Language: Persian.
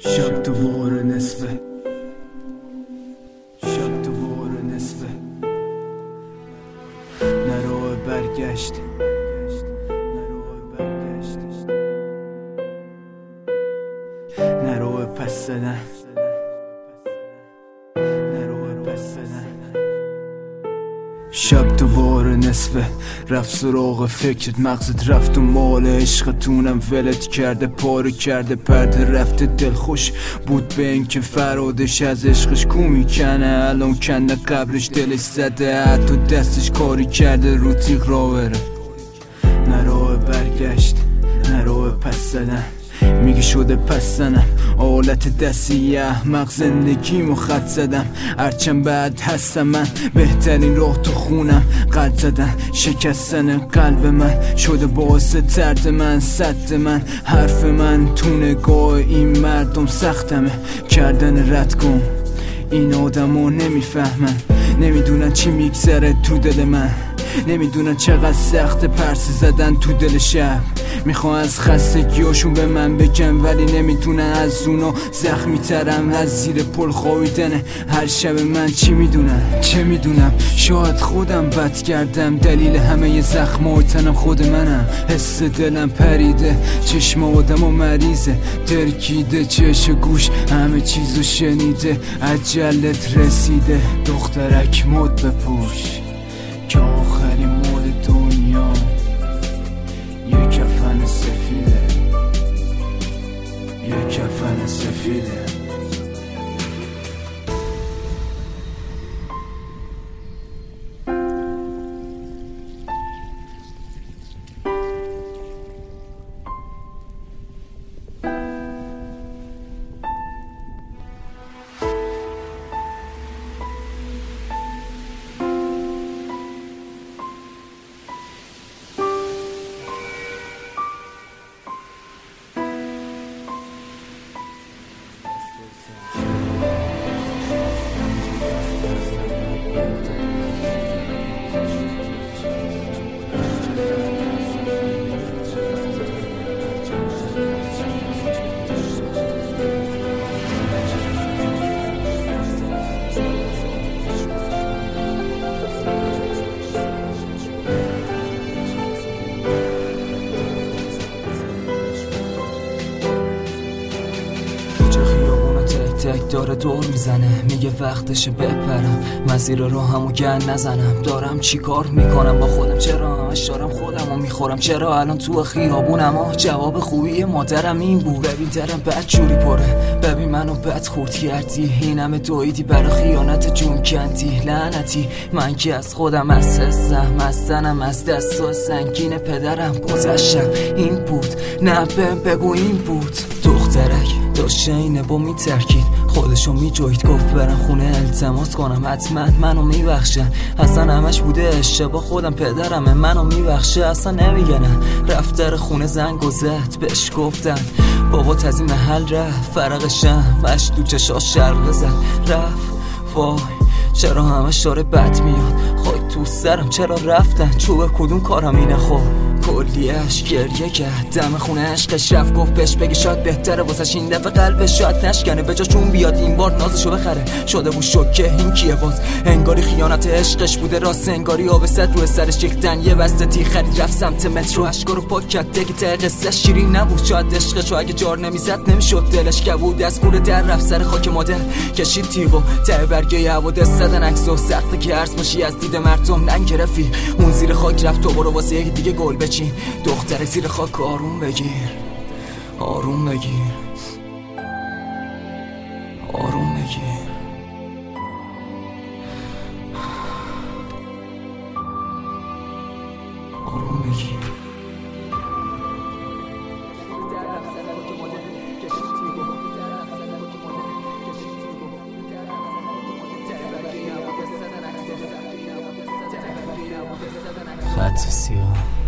شب دوباره نصفه، شب دوباره نصفه، نرو برگشت، نرو پس زدن، نرو پس زدن. شب دوباره نصفه، رفت سراغ فکرت، مغزت رفت و مال عشقتونم ولت کرده، پاره کرده پرده رفته، دل خوش بود به این که فرادش از عشقش کو میکنه، الان کنه قبرش دلش زده، حتی دستش کاری کرده رو تیغ را بره. نرو برگشت، نرو پس زدن، میگه شده پس زنم آلت دستی احمق، زندگیمو خط زدم هرچند بعد هستم من، بهترین راه تو خونم قد زدن، شکستن قلب من شده باعث درد من، صد من حرف من تو نگاه این مردم سختمه، کردن رد کن این آدمو نمیفهمن، نمیدونن چی میگذره تو دل من، نمیدونن چقدر سخت پرسه زدن تو دل شب، میخوان از خستگیاشون به من بگن ولی نمیدونن از اونا زخمی ترم، از زیر پل خوابیدن هر شب من. چی میدونم چه میدونم، شاید خودم بد کردم، دلیل همه زخمای تنم خود منم، حس دلم پریده، چشم آدم و مریضه، درکیده چش گوش همه چیزو شنیده، اجلت رسیده دخترک مد بپوش که آخرین مود دنیا یه کفن سفیده، یه کفن سفیده. داره دور میزنه، میگه وقتشه بپرم، مسیر راهمو گن نزنم، دارم چی کار میکنم با خودم، چرا همش دارم خودمو میخورم، چرا الان تو خیابونم، جواب خوبی مادرم این بود، ببین درم بد جوری پره، ببین منو بد خورد کردی، این همه دویدی برای خیانت جون کندی، لعنتی من که از خودم از حسم، از تنم، از دست سنگین پدرم گذشتم، این بود نه بگو این بود. دخترک داشته اینه با میترکید، خودشو میجوید، گفت برم خونه التماس کنم حتما منو میبخشن، اصلا همش بوده اشتباه خودم، پدرمه منو میبخشه، اصلا نمیگه نه، رفت در خونه زنگ و زد، بهش گفتن بابات از این محل رفت، فرقشم اش تو چشاش شرقه زد، رفت وای چرا همش داره بد میاد، خاک تو سرم چرا رفتن، چوب کدوم کارم اینه، خب کلیش گریه کرد، دم خونه عشقش رفت، گفت بهش بگی شاید بهتره واسش این دفعه قلبش شاید نشکنه، به جاشون بیاد این بار نازشو بخره، شده بود شوکه این کیه باز، انگاری خیانت عشقش بوده راست، انگاری آب سد رو سرش یکتن یه بسته خرید، رفت سمت مترو اشکارو پاک کرد، دیگه ته قصه شیرین نبود، شاید عشقشو اگه جار نمیزد نمیشد دلش کبود، از کوره در رفت سر خاک مادر، کشید تیغو ته برگه حوادث زدن عکسو، سخته که عرض ماشی از دید مردم نگرفی، اون زیر خاک رفت تو برو واسه یک دیگه گل بچین، دختر زیر خاک آروم بگیر، آروم بگیر، آروم بگیر، آروم بگیر. خط سیاه